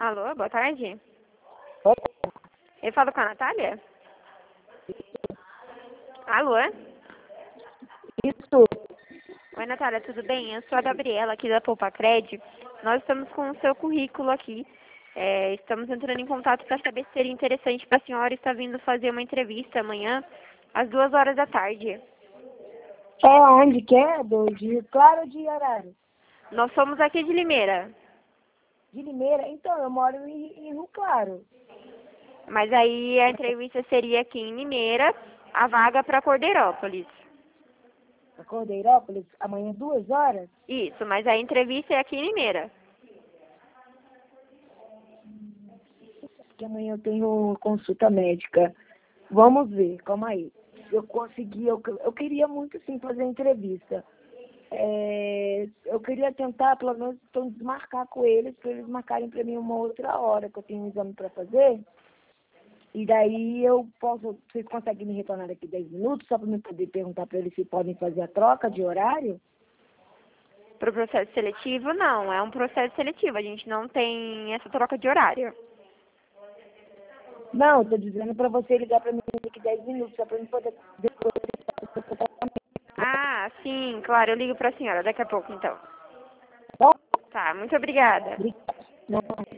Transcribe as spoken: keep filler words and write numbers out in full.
Alô, boa tarde. Eu falo com a Natália? Alô? Isso. Oi, Natália, tudo bem? Eu sou a Gabriela, aqui da Poupa Cred. Nós estamos com o seu currículo aqui. É, estamos entrando em contato para saber se seria interessante para a senhora estar vindo fazer uma entrevista amanhã, às duas horas da tarde. É onde que é? Do de Rio Claro ou de Horário? Nós somos aqui de Limeira, De Limeira? Então, eu moro em, em Rio Claro. mas aí a entrevista seria aqui em Limeira, a vaga para Cordeirópolis. Na Cordeirópolis, amanhã duas horas? Isso, mas a entrevista é aqui em Limeira. Porque amanhã eu tenho consulta médica. Vamos ver, calma aí. Eu consegui, eu, eu queria muito sim fazer a entrevista. É, eu queria tentar, pelo menos, então, desmarcar com eles, para eles marcarem para mim uma outra hora, que eu tenho um exame para fazer. E daí eu posso, vocês conseguem me retornar daqui dez minutos, só para eu poder perguntar para eles se podem fazer a troca de horário? Para o processo seletivo, não. É um processo seletivo. A gente não tem essa troca de horário. Não, estou dizendo para você ligar para mim daqui dez minutos, só para eu poder... Ah, sim, claro. Eu ligo para a senhora daqui a pouco, então. Bom, Tá, muito obrigada. obrigada. Não.